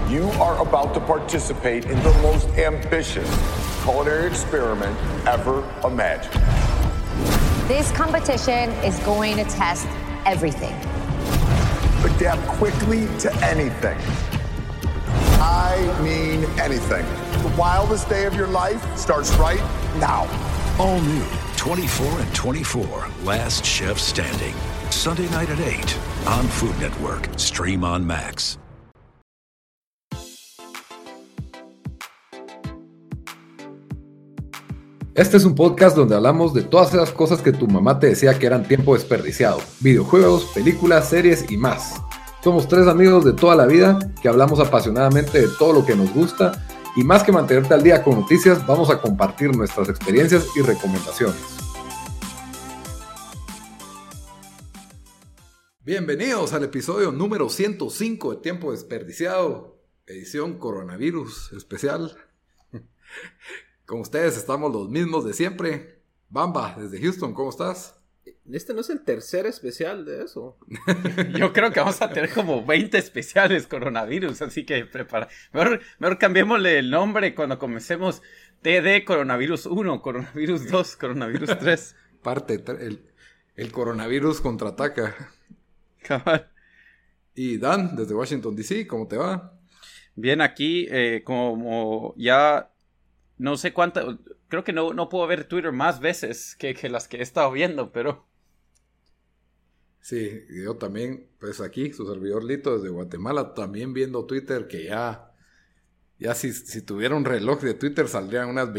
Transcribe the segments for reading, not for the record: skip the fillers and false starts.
You are about to participate in the most ambitious culinary experiment ever imagined. This competition is going to test everything. Adapt quickly to anything. I mean anything. The wildest day of your life starts right now. All new 24 and 24, Last Chef Standing. Sunday night at 8 on Food Network. Stream on Max. Este es un podcast donde hablamos de todas esas cosas que tu mamá te decía que eran tiempo desperdiciado. Videojuegos, películas, series y más. Somos tres amigos de toda la vida que hablamos apasionadamente de todo lo que nos gusta y más que mantenerte al día con noticias, vamos a compartir nuestras experiencias y recomendaciones. Bienvenidos al episodio número 105 de Tiempo Desperdiciado, edición coronavirus especial. Con ustedes estamos los mismos de siempre. Bamba, desde Houston, ¿cómo estás? Este no es el tercer especial de eso. Yo creo que vamos a tener como 20 especiales coronavirus, así que mejor cambiémosle el nombre cuando comencemos. TD Coronavirus 1, Coronavirus 2, Coronavirus 3. Parte, el coronavirus contraataca. Cabal. Y Dan, desde Washington DC, ¿cómo te va? Bien, aquí como ya no sé cuánto, creo que no puedo ver Twitter más veces que las que he estado viendo, pero... Sí, yo también, pues aquí, su servidor Lito desde Guatemala, también viendo Twitter, que ya si tuviera un reloj de Twitter saldrían unas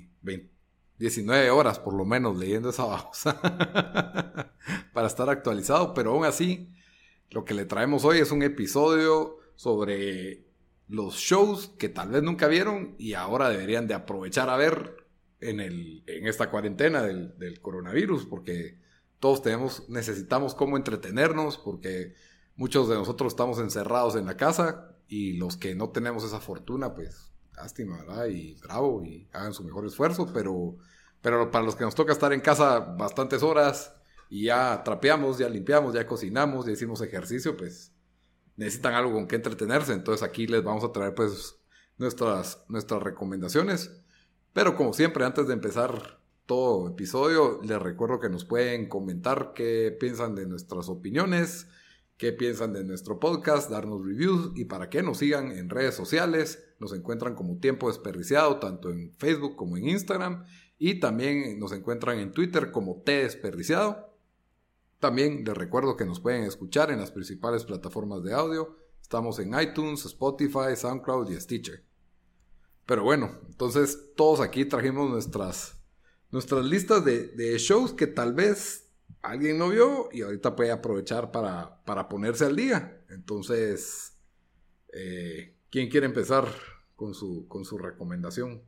19 horas por lo menos leyendo esa babosa para estar actualizado, pero aún así, lo que le traemos hoy es un episodio sobre los shows que tal vez nunca vieron y ahora deberían de aprovechar a ver en esta cuarentena del coronavirus, porque todos necesitamos cómo entretenernos, porque muchos de nosotros estamos encerrados en la casa y los que no tenemos esa fortuna, pues lástima, ¿verdad? Y bravo, y hagan su mejor esfuerzo, pero para los que nos toca estar en casa bastantes horas y ya trapeamos, ya limpiamos, ya cocinamos, ya hicimos ejercicio, pues necesitan algo con que entretenerse. Entonces aquí les vamos a traer pues nuestras recomendaciones. Pero como siempre, antes de empezar todo episodio, les recuerdo que nos pueden comentar qué piensan de nuestras opiniones, qué piensan de nuestro podcast, darnos reviews y para que nos sigan en redes sociales. Nos encuentran como Tiempo Desperdiciado, tanto en Facebook como en Instagram. Y también nos encuentran en Twitter como T Desperdiciado. También les recuerdo que nos pueden escuchar en las principales plataformas de audio. Estamos en iTunes, Spotify, SoundCloud y Stitcher. Pero bueno, entonces todos aquí trajimos nuestras listas de shows que tal vez alguien no vio y ahorita puede aprovechar para ponerse al día. Entonces, ¿quién quiere empezar con su recomendación?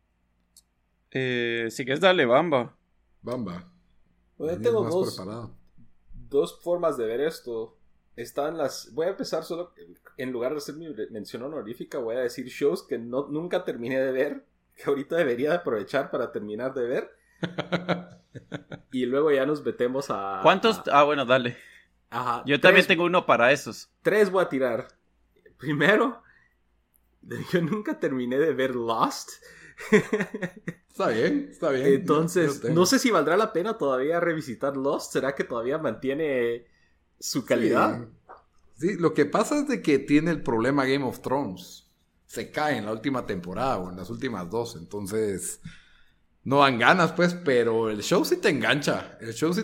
Si quieres darle, Bamba. Bamba. Bueno, tengo preparado. Dos formas de ver esto. Voy a empezar solo, en lugar de hacer mi mención honorífica, voy a decir shows que nunca terminé de ver, que ahorita debería de aprovechar para terminar de ver. Y luego ya nos metemos a... ¿Cuántos? Bueno, dale. Ajá. Yo también tengo uno para esos. 3 voy a tirar. Primero, yo nunca terminé de ver Lost. Está bien. Entonces, no sé si valdrá la pena todavía revisitar Lost. ¿Será que todavía mantiene su calidad? Sí, lo que pasa es de que tiene el problema Game of Thrones. Se cae en la última temporada o en las últimas 2. Entonces, no dan ganas, pues, pero el show sí te engancha.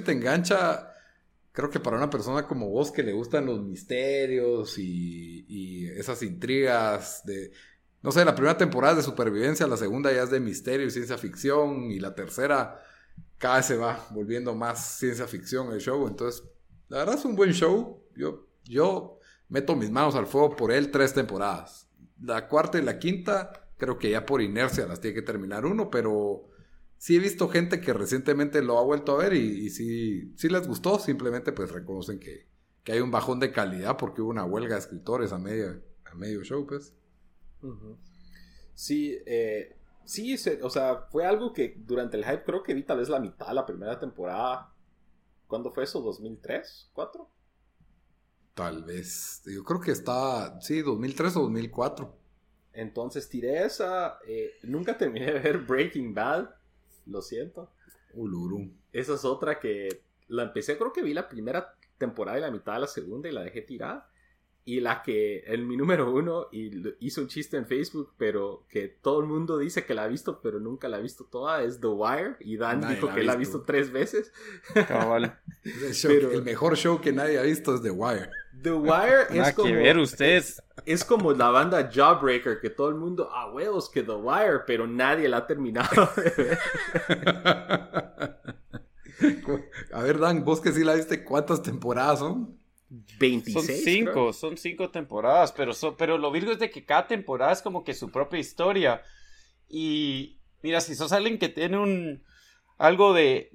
Creo que para una persona como vos que le gustan los misterios y esas intrigas de... No sé, la primera temporada es de supervivencia, la segunda ya es de misterio y ciencia ficción, y la tercera cada vez se va volviendo más ciencia ficción el show. Entonces, la verdad es un buen show. Yo meto mis manos al fuego por él 3 temporadas. La cuarta y la quinta, creo que ya por inercia las tiene que terminar uno, pero sí he visto gente que recientemente lo ha vuelto a ver y sí les gustó. Simplemente pues reconocen que hay un bajón de calidad porque hubo una huelga de escritores a medio show, pues. Uh-huh. Sí, o sea, fue algo que durante el hype creo que vi tal vez la mitad de la primera temporada. ¿Cuándo fue eso? ¿2003? ¿2004? Tal vez. Yo creo que está, sí, 2003 o 2004. Entonces tiré esa. Nunca terminé de ver Breaking Bad. Lo siento. Uluru. Esa es otra que la empecé, creo que vi la primera temporada y la mitad de la segunda y la dejé tirada. Y la que, mi número 1, y hizo un chiste en Facebook, pero que todo el mundo dice que la ha visto, pero nunca la ha visto toda, es The Wire. Y Dan Nadie dijo la ha que la ha visto. visto 3 veces. Cabal. El mejor show que nadie ha visto es The Wire. The Wire Nada es como... que ver ustedes. Es como la banda Jawbreaker, que todo el mundo, huevos, que The Wire, pero nadie la ha terminado de ver. A ver, Dan, vos que sí la viste, ¿cuántas temporadas son? 26. Son 5 temporadas, pero lo virgo es de que cada temporada es como que su propia historia. Y mira, si sos alguien que tiene algo de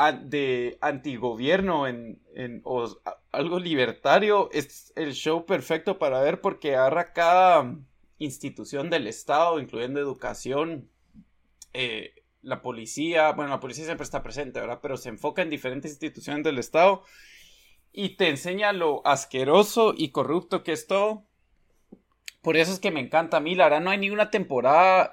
antigobierno o algo libertario, es el show perfecto para ver porque agarra cada institución del Estado, incluyendo educación, la policía siempre está presente, ¿verdad? Pero se enfoca en diferentes instituciones del Estado y te enseña lo asqueroso y corrupto que es todo. Por eso es que me encanta a mí, la verdad no hay ninguna temporada,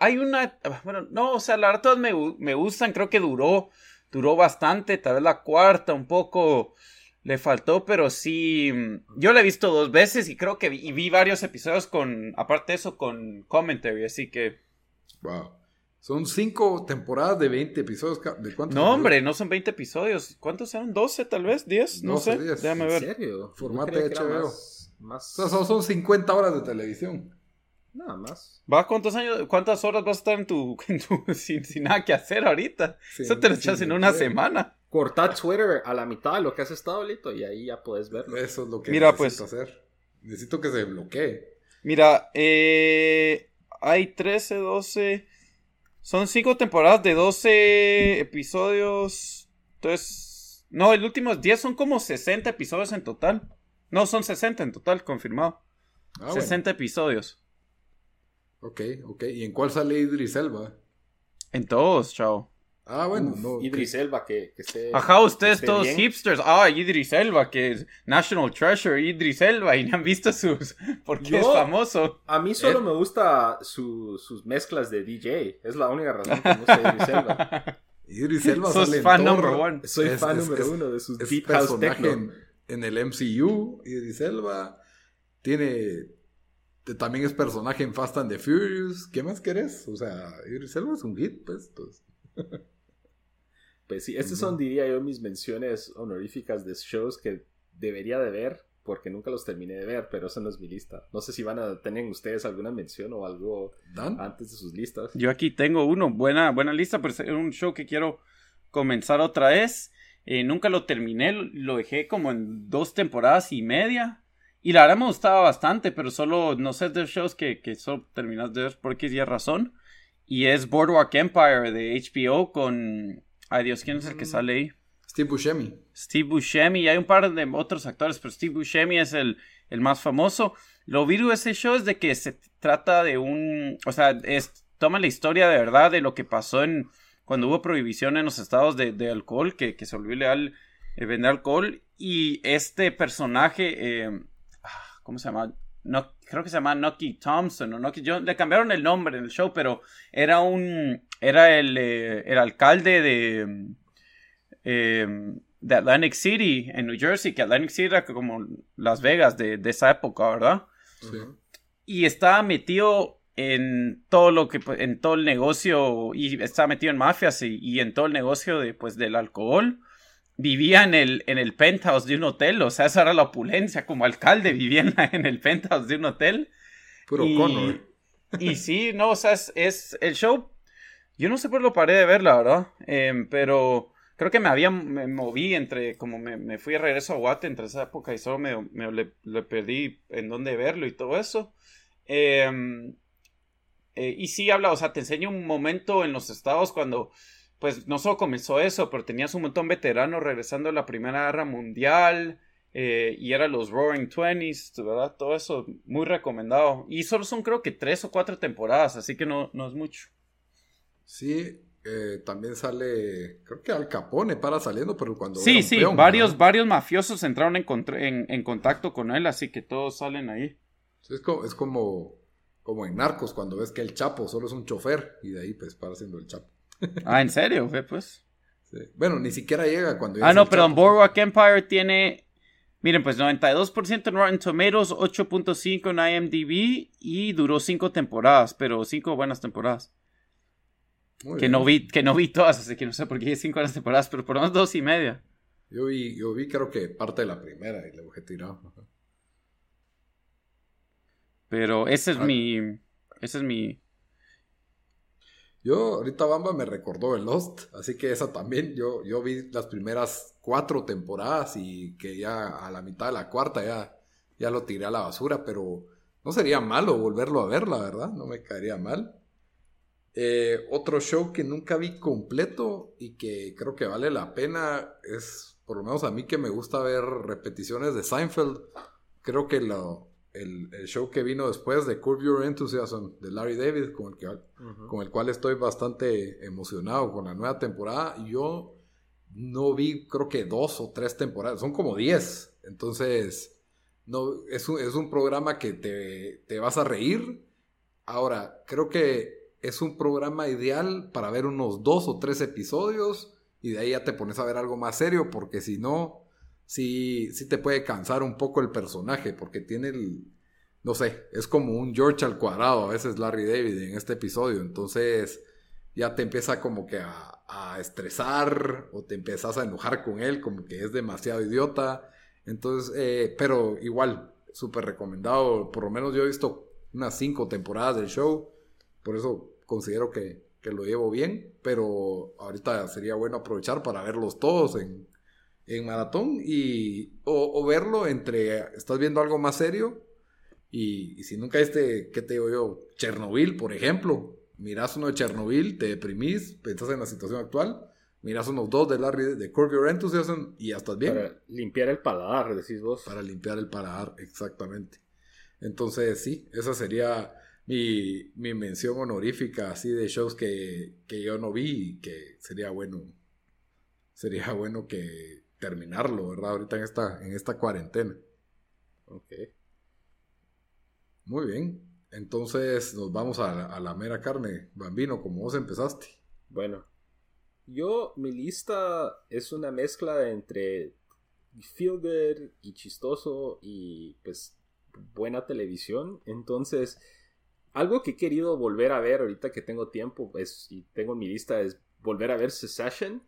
la verdad todas me gustan, creo que duró bastante, tal vez la cuarta un poco le faltó, pero sí, yo la he visto 2 veces y creo que vi varios episodios aparte de eso, con commentary, así que... Wow. Son 5 temporadas de 20 episodios. ¿De cuántos? No, hombre, no son 20 episodios. ¿Cuántos eran? ¿12 tal vez? ¿10? No 12, sé. 10. Déjame ¿En ver. serio? Formato Yo creía de que era HBO. más... O sea, son 50 horas de televisión. Nada más. ¿Va? ¿Cuántas horas vas a estar sin nada que hacer ahorita? Sí, Eso te lo sí, echas en sí, una sí. semana. Corta Twitter a la mitad de lo que has estado, Lito, y ahí ya puedes verlo. Eso es lo que Mira, necesito hacer. Necesito que se bloquee. Mira, hay 13, 12... Son 5 temporadas de 12 episodios. Entonces... No, el último es 10. Son como 60 episodios en total. No, son 60 en total, confirmado. 60 episodios. Ok. ¿Y en cuál sale Idris Elba? En todos, chao. Ah, bueno. No, Idris Elba, que esté... Ajá, ustedes esté todos bien. hipsters. Idris Elba, que es National Treasure, Idris Elba, y no han visto porque es famoso. A mí solo me gusta sus mezclas de DJ. Es la única razón que me gusta Idris Elba. Idris Elba Sos sale en fan Thor. number one. Soy fan número 1 de sus Es Deep House personaje Techno. en el MCU. Idris Elba también es personaje en Fast and the Furious. ¿Qué más querés? O sea, Idris Elba es un hit, pues. Pues sí, estas son, diría yo, mis menciones honoríficas de shows que debería de ver, porque nunca los terminé de ver, pero esa no es mi lista. No sé si tener ustedes alguna mención o algo ¿Dan? antes de sus listas. Yo aquí tengo uno, buena lista, pero es un show que quiero comenzar otra vez. Nunca lo terminé, lo dejé como en 2 temporadas y media. Y la verdad me gustaba bastante, pero solo, no sé, de shows que solo terminas de ver por X y razón. Y es Boardwalk Empire de HBO con... Ay Dios, ¿quién es el que sale ahí? Steve Buscemi. Steve Buscemi, y hay un par de otros actores, pero Steve Buscemi es el más famoso. Lo virgo de ese show es de que se trata de toma la historia de verdad de lo que pasó cuando hubo prohibición en los estados de alcohol, que se volvió ilegal vender alcohol, y este personaje, ¿cómo se llama? No, creo que se llama Nucky Thompson, o le cambiaron el nombre en el show, pero era el alcalde de Atlantic City en New Jersey, que Atlantic City era como Las Vegas de esa época, ¿verdad? Sí. Y estaba metido en todo en todo el negocio, y estaba metido en mafias y en todo el negocio del alcohol. Vivía en el penthouse de un hotel, o sea, esa era la opulencia, como alcalde vivía en el penthouse de un hotel. Puro Connor. Y sí, no, o sea, es el show, yo no sé por qué lo paré de ver, la verdad, pero creo que me moví como me fui de regreso a Guate entre esa época y solo le perdí en dónde verlo y todo eso. Y sí habla, o sea, te enseña un momento en los estados cuando... Pues no solo comenzó eso, pero tenías un montón de veteranos regresando a la Primera Guerra Mundial, y eran los Roaring Twenties, ¿verdad? Todo eso, muy recomendado. Y solo son creo que 3 o 4 temporadas, así que no es mucho. Sí, También sale, creo que Al Capone para saliendo, pero cuando Sí, era un sí, peón, varios ¿verdad? mafiosos entraron en contacto con él, así que todos salen ahí. Sí, es como en Narcos, cuando ves que el Chapo solo es un chofer y de ahí pues para siendo el Chapo. Ah, ¿en serio? Ve, pues. Sí. Bueno, ni siquiera llega cuando ya es No, el perdón, Chapo. Boardwalk Empire tiene, miren, pues 92% en Rotten Tomatoes, 8.5 en IMDb y duró 5 temporadas, pero 5 buenas temporadas. Muy Que bien. no vi todas, así que no sé por qué hay 5 buenas temporadas, pero por lo menos 2.5. Yo vi creo que parte de la primera y le dejé tirado. Ajá. Pero ese es mi... Yo, ahorita Bamba me recordó el Lost, así que esa también, yo vi las primeras 4 temporadas y que ya a la mitad de la cuarta ya lo tiré a la basura, pero no sería malo volverlo a ver, la verdad, no me caería mal. Otro show que nunca vi completo y que creo que vale la pena es, por lo menos a mí que me gusta ver repeticiones de Seinfeld, creo que el show que vino después de Curb Your Enthusiasm de Larry David, con el cual estoy bastante emocionado con la nueva temporada. Yo no vi, creo que 2 o 3 temporadas, son como 10. Entonces, no, es un programa que te vas a reír. Ahora, creo que es un programa ideal para ver unos 2 o 3 episodios y de ahí ya te pones a ver algo más serio, porque si no, sí te puede cansar un poco el personaje, porque tiene no sé, es como un George al cuadrado a veces Larry David en este episodio, entonces ya te empieza como que a estresar o te empiezas a enojar con él, como que es demasiado idiota. Entonces, pero igual, súper recomendado. Por lo menos yo he visto unas 5 temporadas del show, por eso considero que lo llevo bien, pero ahorita sería bueno aprovechar para verlos todos en maratón o verlo entre, estás viendo algo más serio y si nunca ¿qué te digo yo? Chernobyl, por ejemplo, miras uno de Chernobyl, te deprimís, pensás en la situación actual, miras unos 2 de Curb Your Enthusiasm y ya estás bien. Para limpiar el paladar, decís vos. Para limpiar el paladar, exactamente. Entonces sí, esa sería mi mención honorífica así de shows que yo no vi y que sería bueno que terminarlo, ¿verdad? Ahorita en esta cuarentena. Ok. Muy bien. Entonces nos vamos a la mera carne, Bambino, como vos empezaste. Bueno, mi lista es una mezcla entre feel good y chistoso y pues buena televisión. Entonces, algo que he querido volver a ver ahorita que tengo tiempo y tengo en mi lista es volver a ver Succession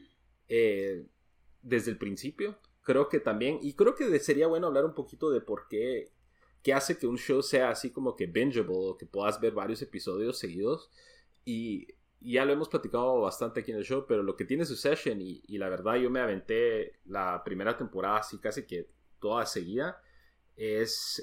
desde el principio. Creo que también, y creo que sería bueno hablar un poquito de por qué hace que un show sea así como que bingeable, o que puedas ver varios episodios seguidos. Y ya lo hemos platicado bastante aquí en el show, pero lo que tiene Succession, y la verdad yo me aventé la primera temporada así casi que toda seguida, es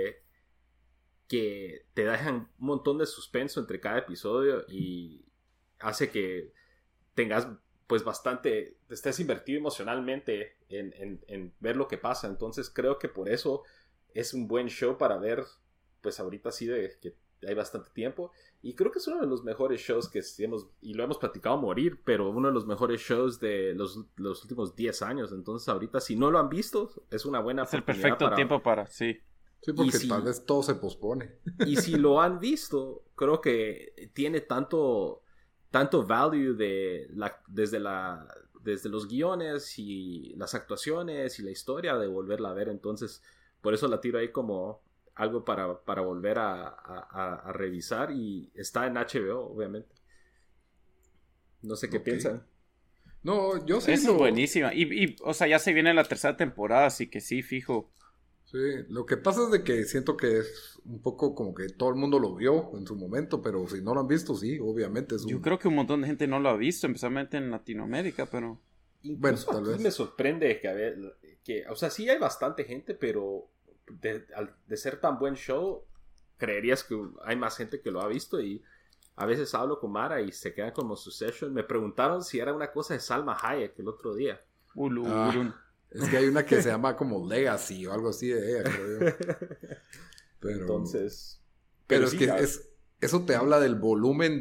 que te dejan un montón de suspenso entre cada episodio y hace que tengas pues bastante, te estés invertido emocionalmente en ver lo que pasa. Entonces creo que por eso es un buen show para ver, pues ahorita sí de que hay bastante tiempo, y creo que es uno de los mejores shows que y lo hemos platicado a morir, pero uno de los mejores shows de los últimos 10 años. Entonces ahorita si no lo han visto, es una buena Es el oportunidad perfecto tiempo para, sí. Sí, porque tal vez todo se pospone. Y si lo han visto, creo que tiene tanto value desde los guiones y las actuaciones y la historia de volverla a ver. Entonces por eso la tiro ahí como algo para volver a revisar, y está en HBO, obviamente. No sé qué piensan. No, yo sí. Es buenísima. Y, o sea, ya se viene la tercera temporada, así que sí, fijo. Sí, lo que pasa es de que siento que es un poco como que todo el mundo lo vio en su momento, pero si no lo han visto, sí, obviamente es Yo creo que un montón de gente no lo ha visto, especialmente en Latinoamérica, pero... Incluso bueno, tal aquí vez. me sorprende o sea, sí hay bastante gente, pero de ser tan buen show, creerías que hay más gente que lo ha visto. Y a veces hablo con Mara y se quedan como Succession. Me preguntaron si era una cosa de Salma Hayek el otro día. Es que hay una que se llama como Legacy o algo así de ella, creo yo. Pero, Entonces... Pero es sí, que eso te habla del volumen de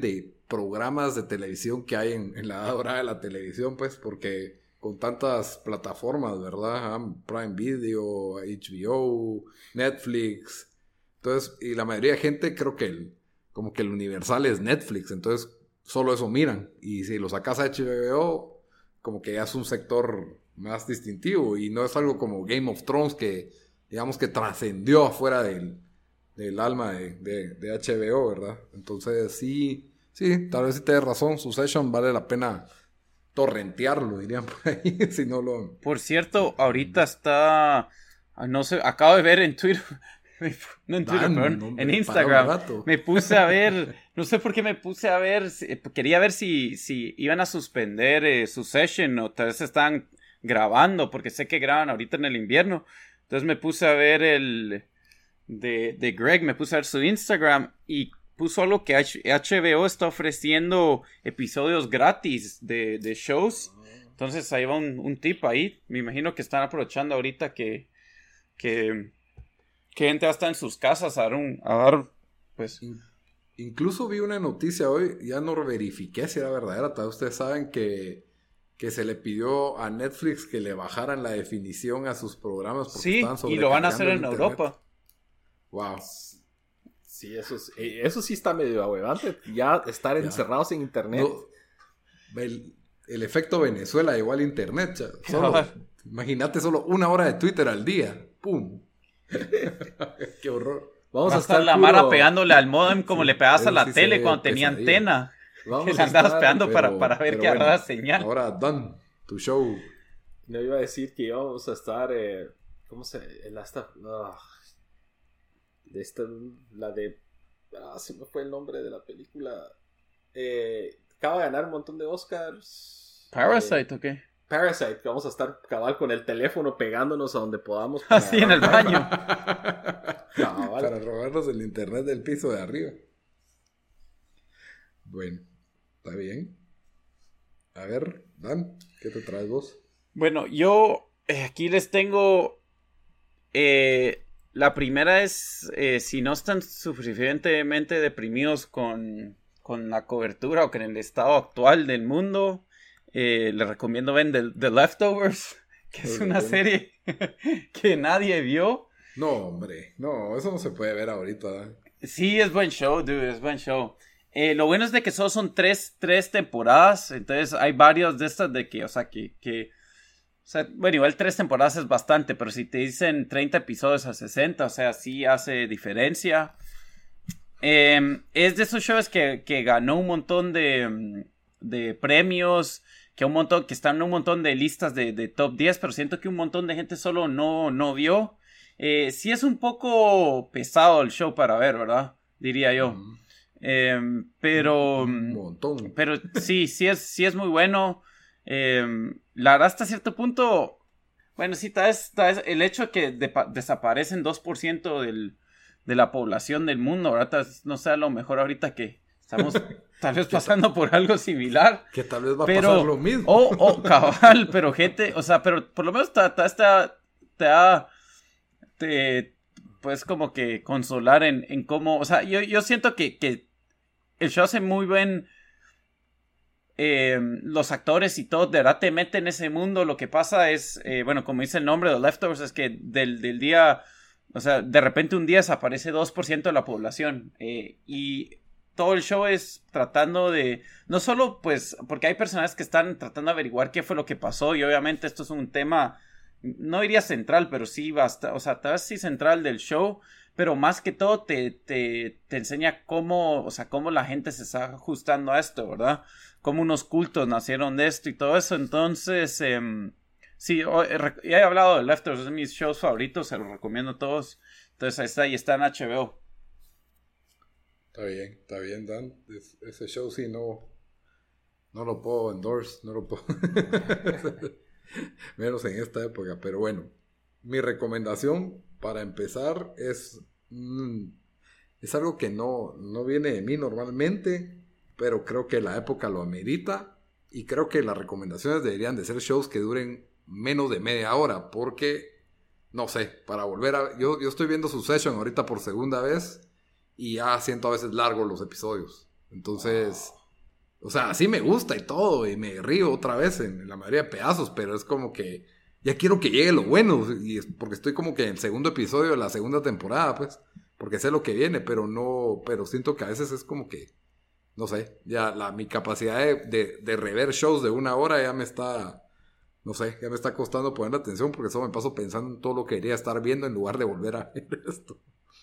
programas de televisión que hay en la edad dorada de la televisión, pues, porque con tantas plataformas, ¿verdad? Prime Video, HBO, Netflix. Entonces, y la mayoría de gente creo que como que el universal es Netflix, entonces solo eso miran. Y si lo sacas a HBO, como que ya es un sector más distintivo y no es algo como Game of Thrones que, digamos, que trascendió afuera del alma de HBO, ¿verdad? Entonces, sí, tal vez sí tienes razón, Succession vale la pena torrentearlo, dirían por ahí, si no lo... Por cierto, ahorita está, no sé, acabo de ver en Twitter, no en Twitter, perdón, en Instagram, me puse a ver, no sé por qué me puse a ver, quería ver si iban a suspender Succession o tal vez están grabando, porque sé que graban ahorita en el invierno, entonces me puse a ver de Greg, me puse a ver su Instagram y puso algo que HBO está ofreciendo episodios gratis de shows. Entonces ahí va un tip ahí. Me imagino que están aprovechando ahorita que gente va a estar en sus casas a dar pues... Incluso vi una noticia hoy, ya no verifiqué si era verdadera. Tal vez ustedes saben que se le pidió a Netflix que le bajaran la definición a sus programas porque estaban y lo van a hacer en Europa. Wow. Sí, eso sí está medio ahuevante. Ya estar encerrados en internet. No, el efecto Venezuela llegó al internet. Imagínate solo 1 hora de Twitter al día. ¡Pum! ¡Qué horror! Vamos a estar la Mara pegándole al modem como le pegabas a la tele cuando tenía antena. Que le andabas pegando para ver que agarraba señal. Ahora, Dan, tu show. No iba a decir que íbamos a estar... ¿cómo se...? se me fue el nombre de la película. Acaba de ganar un montón de Oscars. ¿Parasite o qué? Parasite, que vamos a estar cabal con el teléfono pegándonos a donde podamos. Así en el baño. Para robarnos el internet del piso de arriba. Bueno, está bien. A ver, Dan, ¿qué te traes vos? Bueno, yo aquí les tengo... la primera es, si no están suficientemente deprimidos con la cobertura o con el estado actual del mundo, les recomiendo ver The Leftovers, que es una serie que nadie vio. No, hombre, no, eso no se puede ver ahorita. Sí, es buen show, dude, es buen show. Lo bueno es de que solo son tres temporadas, entonces hay varios de estas de que, o sea, bueno, igual 3 temporadas es bastante, pero si te dicen 30 episodios a 60, o sea, sí hace diferencia. Es de esos shows que ganó un montón de premios, que están en un montón de listas de top 10, pero siento que un montón de gente solo no vio. Sí es un poco pesado el show para ver, ¿verdad? Diría yo. Pero... Un montón. Pero sí es muy bueno. La verdad hasta cierto punto, bueno, sí, tal vez el hecho de que desaparecen 2% de la población del mundo, ¿verdad? Tal vez no sea lo mejor ahorita que estamos tal vez pasando por algo similar. Que tal vez va a pasar lo mismo. Cabal, pero gente, o sea, pero por lo menos te puedes como que consolar en cómo, o sea, yo siento que el show hace muy buen... los actores y todo, de verdad te meten en ese mundo. Lo que pasa es, bueno, como dice el nombre, The Leftovers, es que del día, o sea, de repente un día desaparece 2% de la población, y todo el show es tratando de, no solo pues, porque hay personajes que están tratando de averiguar qué fue lo que pasó, y obviamente esto es un tema, no diría central, pero sí basta, o sea, tal vez sí central del show, pero más que todo te enseña cómo, o sea, cómo la gente se está ajustando a esto, ¿verdad? Cómo unos cultos nacieron de esto y todo eso. Entonces, sí, ya he hablado de Leftovers, es de mis shows favoritos, se los recomiendo a todos. Entonces ahí está en HBO. Está bien, Dan. Ese show sí no lo puedo endorse, no lo puedo. Menos en esta época, pero bueno. Mi recomendación para empezar es algo que no viene de mí normalmente, pero creo que la época lo amerita, y creo que las recomendaciones deberían de ser shows que duren menos de media hora, porque, no sé, para volver a... Yo estoy viendo Succession ahorita por segunda vez, y ya siento a veces largos los episodios. Entonces, O sea, sí me gusta y todo, y me río otra vez en la mayoría de pedazos, pero es como que ya quiero que llegue lo bueno, y es porque estoy como que en el segundo episodio de la segunda temporada, pues, porque sé lo que viene, pero siento que a veces es como que, no sé, ya mi capacidad de rever shows de 1 hora ya me está, no sé, ya me está costando poner atención, porque eso me paso pensando en todo lo que quería estar viendo en lugar de volver a ver esto.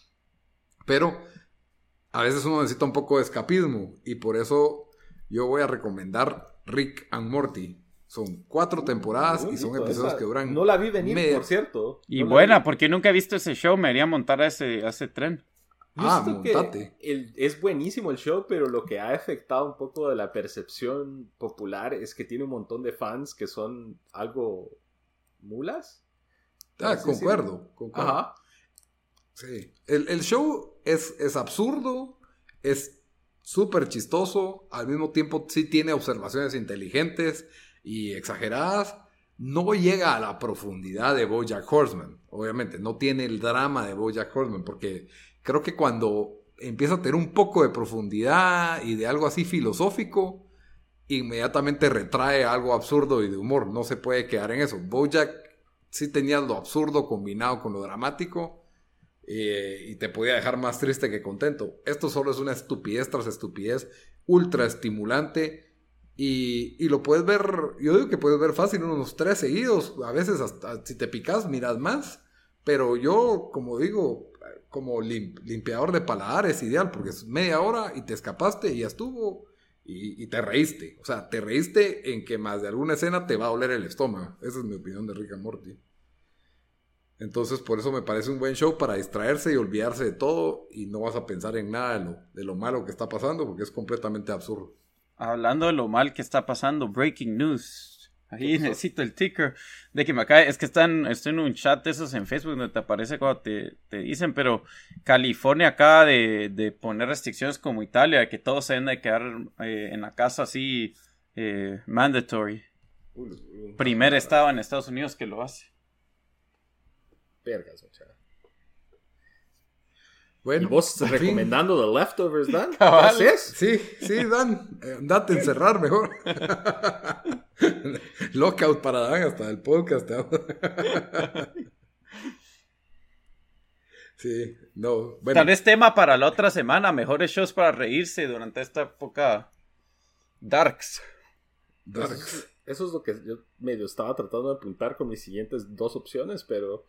Pero a veces uno necesita un poco de escapismo, y por eso yo voy a recomendar Rick and Morty. Son 4 temporadas y son episodios que duran... No la vi venir, por cierto. Y buena, porque nunca he visto ese show. Me iría a montar a ese tren. Montate. Es buenísimo el show, pero lo que ha afectado un poco de la percepción popular es que tiene un montón de fans que son algo mulas. Concuerdo. Ajá. Sí. El show es absurdo, es súper chistoso, al mismo tiempo sí tiene observaciones inteligentes y exageradas. No llega a la profundidad de BoJack Horseman, obviamente, no tiene el drama de BoJack Horseman, porque creo que cuando empieza a tener un poco de profundidad y de algo así filosófico, inmediatamente retrae algo absurdo y de humor, no se puede quedar en eso. BoJack sí tenía lo absurdo combinado con lo dramático, y te podía dejar más triste que contento. Esto solo es una estupidez tras estupidez, ultra estimulante. Y lo puedes ver, yo digo que puedes ver fácil unos 3 seguidos, a veces hasta si te picas miras más, pero yo, como digo, como limpiador de paladar es ideal, porque es media hora y te escapaste y ya estuvo, y te reíste, o sea, te reíste en que más de alguna escena te va a doler el estómago. Esa es mi opinión de Rick and Morty. Entonces por eso me parece un buen show para distraerse y olvidarse de todo, y no vas a pensar en nada de lo malo que está pasando, porque es completamente absurdo. Hablando de lo mal que está pasando, breaking news. Ahí necesito el ticker de que me cae. Es que estoy en un chat de esos en Facebook donde te aparece cuando te dicen, pero California acaba de poner restricciones como Italia, que todos se deben de quedar en la casa así, mandatory. Primer estado en Estados Unidos que lo hace. Vergas, muchacha. Bueno, ¿y vos recomendando The Leftovers, Dan? ¿Qué Cabal. haces? Sí, Dan, andate a encerrar mejor. Lockout para Dan hasta el podcast. Sí, no, bueno. Tal vez tema para la otra semana, mejores shows para reírse durante esta época darks. Eso es lo que yo medio estaba tratando de apuntar con mis siguientes 2 opciones, pero...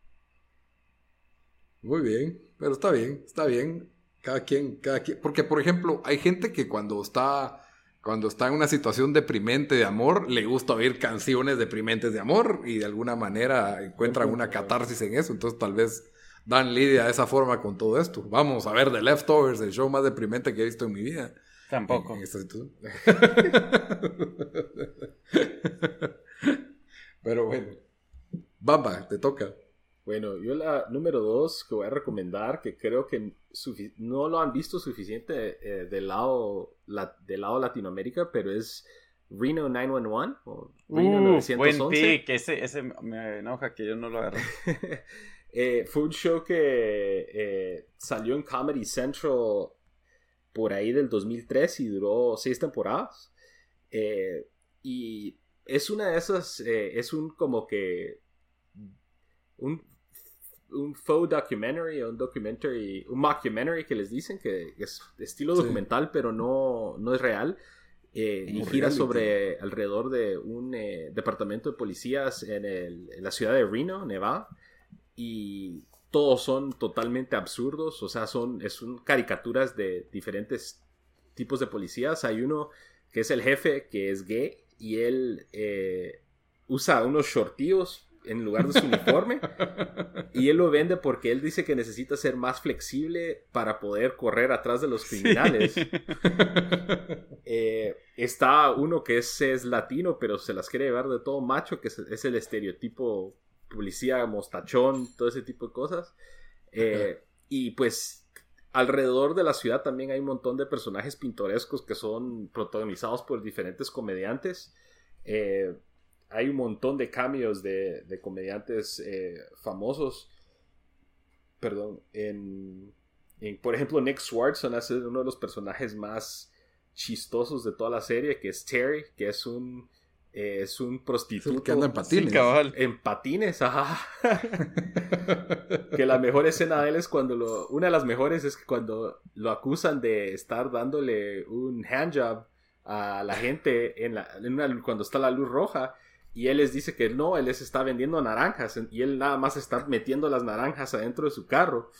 Muy bien, pero está bien. Cada quien. Porque, por ejemplo, hay gente que cuando está en una situación deprimente de amor, le gusta oír canciones deprimentes de amor y de alguna manera encuentran una catarsis en eso. Entonces, tal vez Dan lidia de esa forma con todo esto. Vamos a ver The Leftovers, el show más deprimente que he visto en mi vida. Tampoco. En esta situación. Pero bueno. Bamba, te toca. Bueno, yo la número 2 que voy a recomendar, que creo que no lo han visto suficiente del lado Latinoamérica, pero es Reno 911 o Reno 911. Buen pick, ese me enoja que yo no lo agarré. Fue un show que salió en Comedy Central por ahí del 2003 y duró 6 temporadas. Y es una de esas, es un como que un faux documentary, un mockumentary que les dicen que es de estilo documental, pero no es real. Y gira alrededor de un departamento de policías en la ciudad de Reno, Nevada. Y todos son totalmente absurdos, o sea, son caricaturas de diferentes tipos de policías. Hay uno que es el jefe, que es gay, y él usa unos shortillos en lugar de su uniforme, y él lo vende porque él dice que necesita ser más flexible para poder correr atrás de los criminales. Sí. Está uno que es latino, pero se las quiere llevar de todo macho, que es el estereotipo policía mostachón, todo ese tipo de cosas. Y pues alrededor de la ciudad también hay un montón de personajes pintorescos que son protagonizados por diferentes comediantes. Hay un montón de cameos de comediantes famosos. Perdón. Por ejemplo, Nick Swardson hace uno de los personajes más chistosos de toda la serie, que es Terry, que es un prostituto. El que anda en patines. Sí, cabal. En patines, ajá. Que la mejor escena de él es cuando una de las mejores es que cuando lo acusan de estar dándole un handjob a la gente cuando está la luz roja, y él les dice que no, él les está vendiendo naranjas y él nada más está metiendo las naranjas adentro de su carro.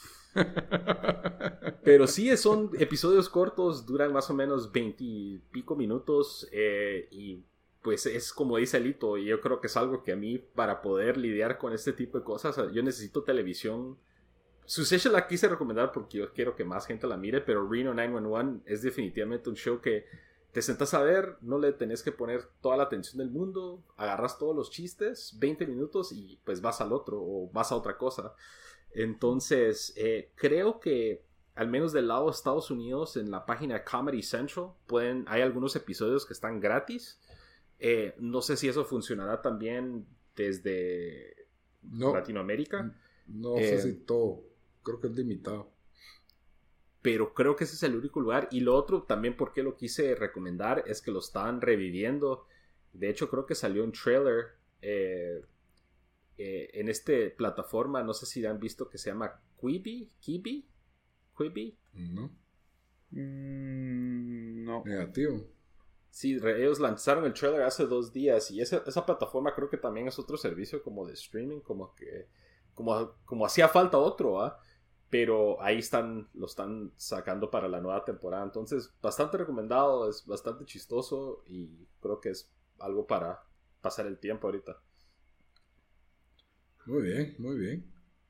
Pero sí, son episodios cortos, duran más o menos 20 y pico minutos, y pues es como dice Lito, y yo creo que es algo que a mí, para poder lidiar con este tipo de cosas, yo necesito televisión. Succession la quise recomendar porque yo quiero que más gente la mire, pero Reno 911 es definitivamente un show que te sentas a ver, no le tenés que poner toda la atención del mundo, agarras todos los chistes, 20 minutos y pues vas al otro o vas a otra cosa. Entonces, creo que al menos del lado de Estados Unidos, en la página Comedy Central, hay algunos episodios que están gratis. No sé si eso funcionará también desde Latinoamérica. No sé si todo. Creo que es limitado. Pero creo que ese es el único lugar. Y lo otro también, porque lo quise recomendar, es que lo están reviviendo. De hecho, creo que salió un trailer en esta plataforma. No sé si han visto, que se llama Quibi. No. No. Negativo. Sí, ellos lanzaron el trailer hace 2 días. Y esa plataforma creo que también es otro servicio como de streaming. Como hacía falta otro, ¿ah? Pero ahí lo están sacando para la nueva temporada. Entonces, bastante recomendado, es bastante chistoso y creo que es algo para pasar el tiempo ahorita. Muy bien, muy bien.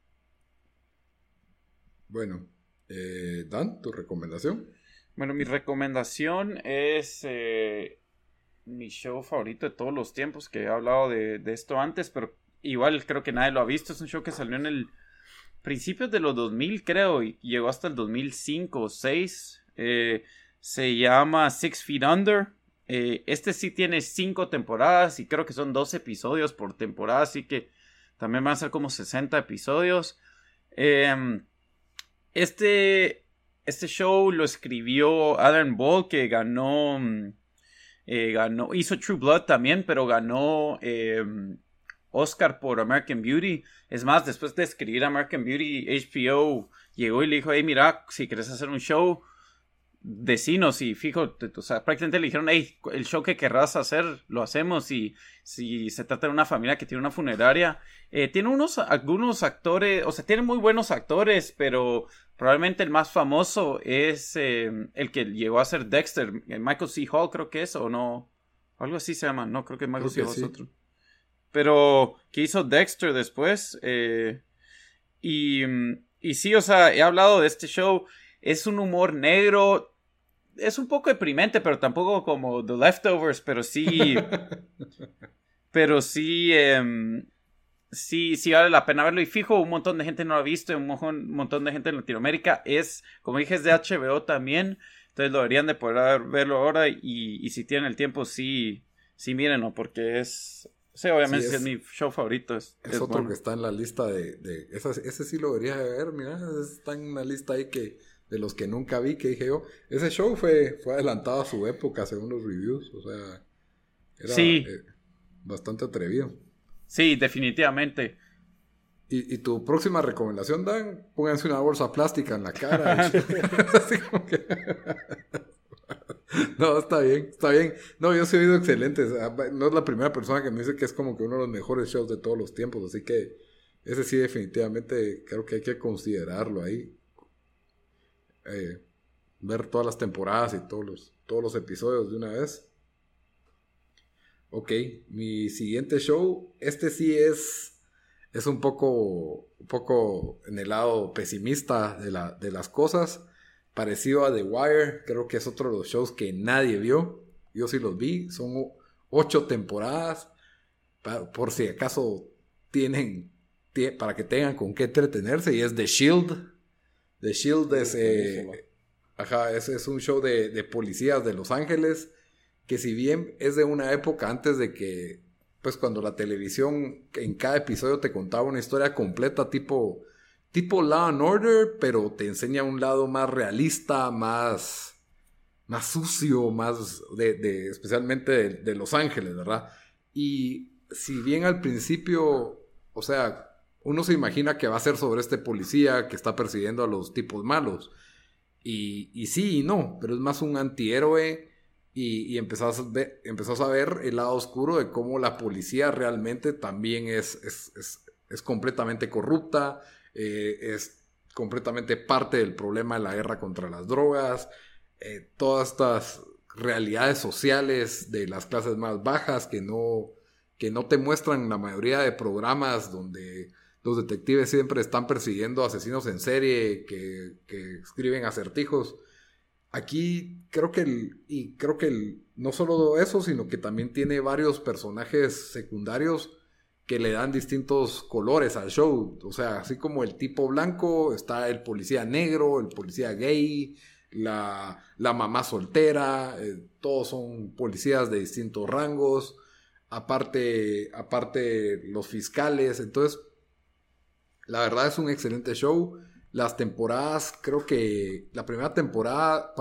Bueno, Dan, ¿tu recomendación? Bueno, mi recomendación es mi show favorito de todos los tiempos, que he hablado de esto antes, pero igual creo que nadie lo ha visto. Es un show que salió en el principios de los 2000, creo, y llegó hasta el 2005 o 2006. Se llama Six Feet Under. Este sí tiene 5 temporadas y creo que son 2 episodios por temporada, así que también van a ser como 60 episodios. Este show lo escribió Adam Ball, que hizo True Blood también, pero ganó Oscar por American Beauty. Es más, después de escribir American Beauty, HBO llegó y le dijo: hey, mira, si quieres hacer un show, decinos. Y fijo, o sea, prácticamente le dijeron: hey, el show que querrás hacer, lo hacemos. Y si se trata de una familia que tiene una funeraria, tiene algunos actores, o sea, tiene muy buenos actores, pero probablemente el más famoso es el que llegó a ser Dexter, Michael C. Hall, creo que es, o no, algo así se llama. No, creo que Michael C. Hall es otro, pero que hizo Dexter después. Y sí, o sea, he hablado de este show. Es un humor negro. Es un poco deprimente, pero tampoco como The Leftovers, pero sí. Sí vale la pena verlo. Y fijo, un montón de gente no lo ha visto. Un montón de gente en Latinoamérica. Como dije, es de HBO también. Entonces lo deberían de poder verlo ahora. Y si tienen el tiempo, sí mírenlo, porque es... Sí, obviamente sí, es mi show favorito. Es otro bueno. Que está en la lista ese sí lo debería de ver, mira, está en una lista ahí de los que nunca vi, que dije yo, ese show fue adelantado a su época según los reviews, o sea, era bastante atrevido. Sí, definitivamente. ¿Y tu próxima recomendación, Dan? Pónganse una bolsa plástica en la cara. Así como que... No, está bien. No, yo sí he oído excelentes. No es la primera persona que me dice que es como que uno de los mejores shows de todos los tiempos. Así que ese sí definitivamente creo que hay que considerarlo ahí. Ver todas las temporadas y todos los episodios de una vez. Ok, mi siguiente show, sí es un poco en el lado pesimista de las cosas. Parecido a The Wire, creo que es otro de los shows que nadie vio. Yo sí los vi, son 8 temporadas. Por si acaso para que tengan con qué entretenerse. Y es The Shield. The Shield es un show de policías de Los Ángeles. Que si bien es de una época antes de que, pues cuando la televisión en cada episodio te contaba una historia completa tipo Law and Order, pero te enseña un lado más realista, más más sucio, más especialmente de Los Ángeles, ¿verdad? Y si bien al principio, o sea, uno se imagina que va a ser sobre este policía que está persiguiendo a los tipos malos. Y sí y no, pero es más un antihéroe y empezás a ver el lado oscuro de cómo la policía realmente también es completamente corrupta, es completamente parte del problema de la guerra contra las drogas, todas estas realidades sociales de las clases más bajas que no te muestran la mayoría de programas donde los detectives siempre están persiguiendo asesinos en serie que escriben acertijos. Aquí creo que no solo eso, sino que también tiene varios personajes secundarios que le dan distintos colores al show. O sea, así como el tipo blanco, está el policía negro, el policía gay, la mamá soltera, todos son policías de distintos rangos, aparte los fiscales. Entonces, la verdad es un excelente show. Las temporadas, creo que la primera temporada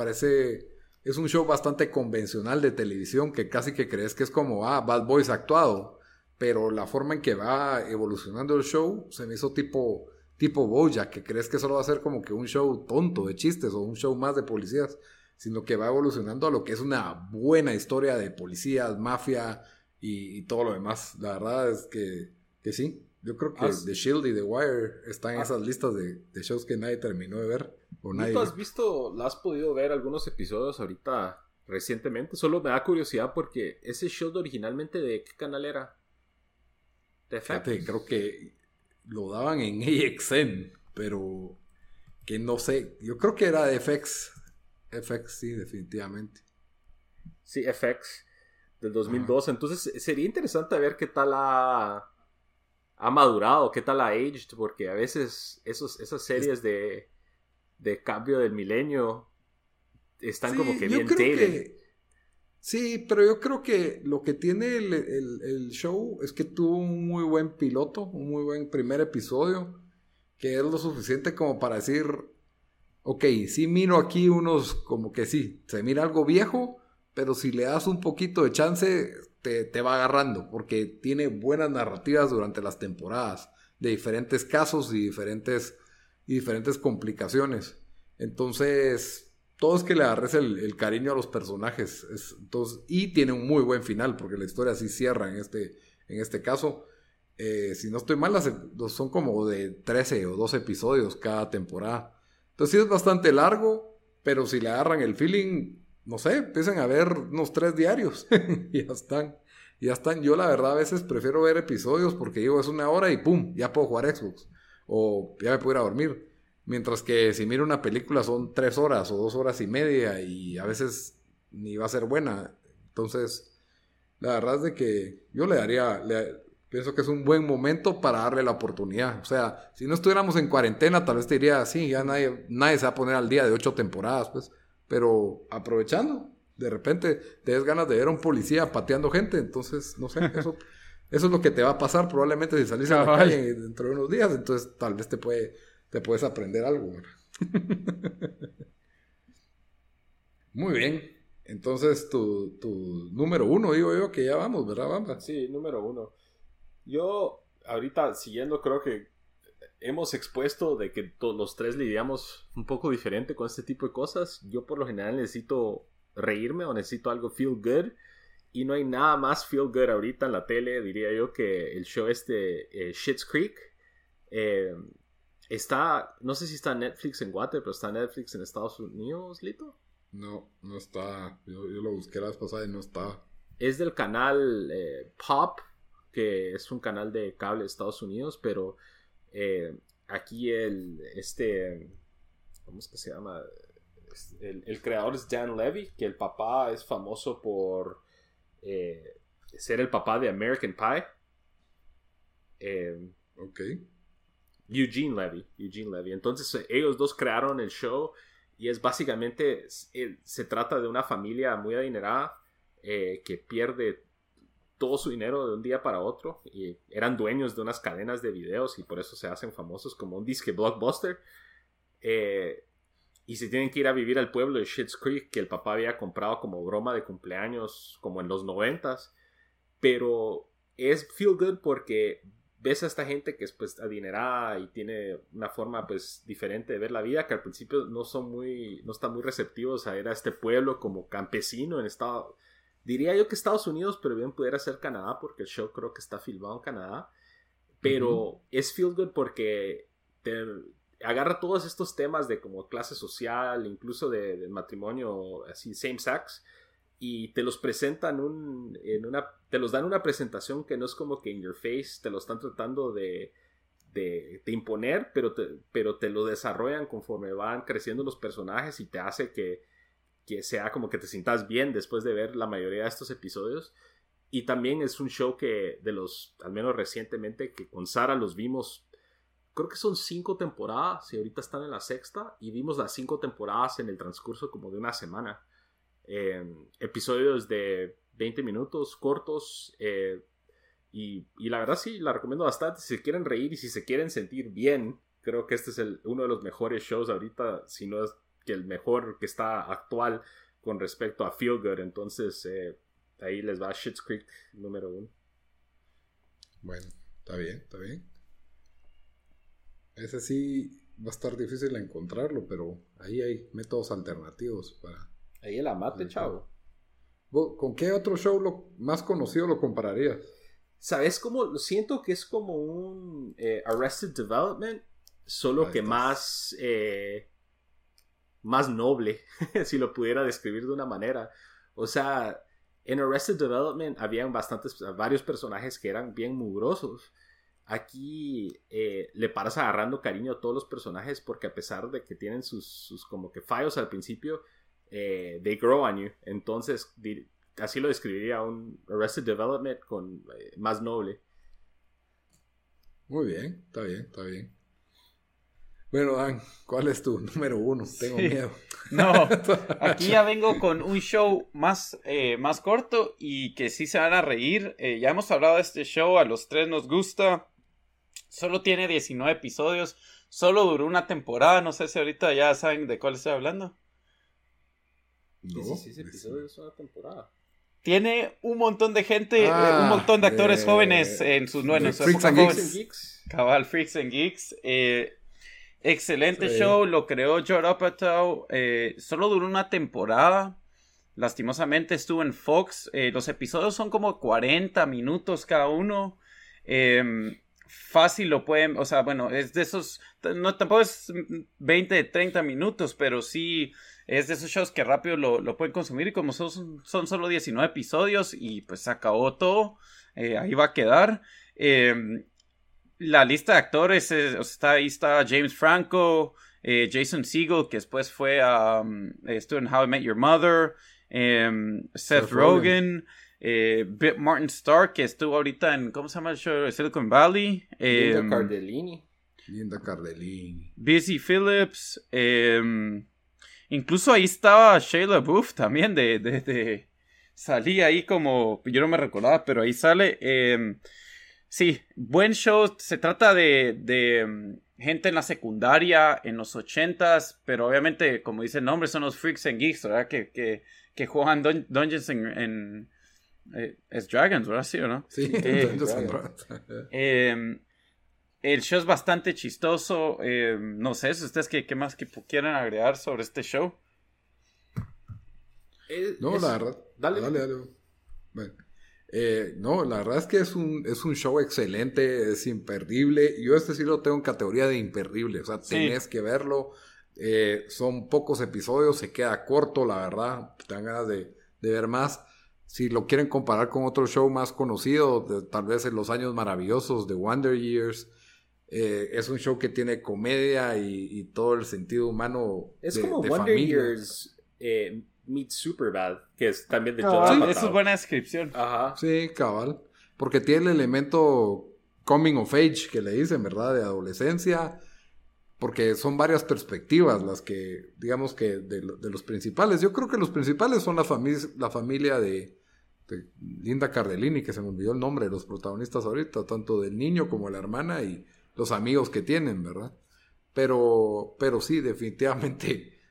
es un show bastante convencional de televisión, que casi que crees que es como Bad Boys actuado, pero la forma en que va evolucionando el show se me hizo tipo BoJack, que crees que solo va a ser como que un show tonto de chistes o un show más de policías, sino que va evolucionando a lo que es una buena historia de policías, mafia y todo lo demás. La verdad es que sí. Yo creo que The Shield y The Wire están en esas listas de shows que nadie terminó de ver. ¿Tú has podido ver algunos episodios ahorita recientemente? Solo me da curiosidad porque ese show originalmente, ¿de qué canal era? ¿De FX? Fíjate, creo que lo daban en AXN, pero que no sé. Yo creo que era de FX. FX, sí, definitivamente. Sí, FX, del 2002. Entonces sería interesante ver qué tal ha madurado, qué tal ha aged, porque a veces esas series de cambio del milenio están como que bien dated. Sí, pero yo creo que lo que tiene el show es que tuvo un muy buen piloto, un muy buen primer episodio, que es lo suficiente como para decir, ok, sí miro aquí unos, como que sí, se mira algo viejo, pero si le das un poquito de chance, te va agarrando, porque tiene buenas narrativas durante las temporadas, de diferentes casos y diferentes complicaciones. Entonces, todo es que le agarres el cariño a los personajes. Y tiene un muy buen final, porque la historia sí cierra en este caso. Si no estoy mal, son como de 13 o 12 episodios cada temporada. Entonces sí es bastante largo, pero si le agarran el feeling, no sé, empiezan a ver unos 3 diarios. Y ya están. Yo la verdad a veces prefiero ver episodios porque digo, es 1 hora y pum, ya puedo jugar Xbox. O ya me puedo ir a dormir. Mientras que si miro una película son 3 horas o 2 horas y media y a veces ni va a ser buena. Entonces, la verdad es de que yo pienso que es un buen momento para darle la oportunidad. O sea, si no estuviéramos en cuarentena, tal vez te diría, sí, ya nadie se va a poner al día de 8 temporadas, pues. Pero aprovechando, de repente te des ganas de ver a un policía pateando gente. Entonces, no sé, eso es lo que te va a pasar probablemente si salís a la calle dentro de unos días. Entonces, tal vez te puedes aprender algo. Muy bien. Entonces, tu número 1, digo yo, que ya vamos, ¿verdad, Bamba? Sí, número 1. Yo, ahorita, siguiendo, creo que hemos expuesto de que los tres lidiamos un poco diferente con este tipo de cosas. Yo, por lo general, necesito reírme o necesito algo feel good. Y no hay nada más feel good ahorita en la tele, diría yo, que el show Schitt's Creek. No sé si está en Netflix en Guate, pero está en Netflix en Estados Unidos, Lito. No está. Yo lo busqué la vez pasada y no está. Es del canal Pop, que es un canal de cable de Estados Unidos, pero aquí ¿cómo es que se llama? El creador es Dan Levy, que el papá es famoso por ser el papá de American Pie. Ok. Eugene Levy. Entonces ellos dos crearon el show y es básicamente, se trata de una familia muy adinerada que pierde todo su dinero de un día para otro y eran dueños de unas cadenas de videos y por eso se hacen famosos como un disque blockbuster. y se tienen que ir a vivir al pueblo de Schitt's Creek que el papá había comprado como broma de cumpleaños como en los 90s. Pero es feel good porque ves a esta gente que es pues adinerada y tiene una forma pues diferente de ver la vida, que al principio no están muy receptivos a ir a este pueblo como campesino en diría yo que Estados Unidos, pero bien pudiera ser Canadá porque el show creo que está filmado en Canadá. Pero es feel good porque te agarra todos estos temas de como clase social, incluso de matrimonio así same sex, y te los presentan te los dan una presentación que no es como que in your face, te lo están tratando de imponer, pero te lo desarrollan conforme van creciendo los personajes y te hace que sea como que te sientas bien después de ver la mayoría de estos episodios. Y también es un show que al menos recientemente, que con Sara los vimos, creo que son 5 temporadas y ahorita están en la 6ª, y vimos las 5 temporadas en el transcurso como de una semana. Episodios de 20 minutos cortos, y la verdad sí, la recomiendo bastante si se quieren reír y si se quieren sentir bien. Creo que este es uno de los mejores shows ahorita, si no es que el mejor que está actual con respecto a Feel Good. Entonces ahí les va Schitt's Creek número 1. Bueno, está bien. Ese sí va a estar difícil encontrarlo, pero ahí hay métodos alternativos para... Ahí el amate, chavo. ¿Con qué otro show más conocido lo compararías? ¿Sabes cómo? Siento que es como un Arrested Development, solo que más noble, si lo pudiera describir de una manera. O sea, en Arrested Development habían varios personajes que eran bien mugrosos. Aquí le paras agarrando cariño a todos los personajes porque a pesar de que tienen sus como que fallos al principio, they grow on you. Entonces así lo describiría un Arrested Development con más noble. Muy bien, está bien. Bueno, Dan, ¿cuál es tu número 1? Tengo miedo. No, aquí ya vengo con un show más corto y que sí se van a reír. Ya hemos hablado de este show, a los 3 nos gusta. Solo tiene 19 episodios, solo duró una temporada. No sé si ahorita ya saben de cuál estoy hablando. No, 16 episodios, una temporada. Tiene un montón de gente, un montón de actores jóvenes en su Freaks and Geeks. Cabal, Freaks and Geeks. Excelente show, lo creó Judd Apatow. Solo duró una temporada. Lastimosamente estuvo en Fox. Los episodios son como 40 minutos cada uno. Fácil lo pueden, o sea, bueno, es de esos, no, tampoco es 20, 30 minutos, pero sí es de esos shows que rápido lo pueden consumir, y como son solo 19 episodios y pues se acabó todo, ahí va a quedar. La lista de actores, ahí está James Franco, Jason Segel, que después estuvo en How I Met Your Mother, Seth Rogen. Martin Starr, que estuvo ahorita en, ¿cómo se llama el show? Silicon Valley. Linda Cardellini. Busy Phillips. Incluso ahí estaba Shia LaBeouf también. Salía ahí como, yo no me recordaba, pero ahí sale. Sí, buen show. Se trata de gente en la secundaria en los 80s, pero obviamente, como dice el nombre, son los Freaks and Geeks, ¿verdad? Que juegan Dungeons es Dragons, ¿verdad? ¿Sí o no? Sí, Dungeons and Dragons. El show es bastante chistoso. No sé, si ustedes qué más que quieran agregar sobre este show. La verdad. Dale. Bueno, no, la verdad es que es un show excelente, es imperdible. Yo sí lo tengo en categoría de imperdible. O sea, tenés que verlo. Son pocos episodios, se queda corto, la verdad. Te dan ganas de ver más. Si lo quieren comparar con otro show más conocido, tal vez en los años maravillosos de Wonder Years, es un show que tiene comedia y todo el sentido humano. Es como Wonder familia. Years meets Superbad, que es también de Judd Apatow. Esa es buena descripción. Ajá. Sí, cabal. Porque tiene el elemento coming of age que le dicen, ¿verdad? De adolescencia. Porque son varias perspectivas las que, digamos que de los principales. Yo creo que los principales son la familia de Linda Cardellini, que se me olvidó el nombre de los protagonistas ahorita, tanto del niño como de la hermana y los amigos que tienen, ¿verdad? Pero sí, definitivamente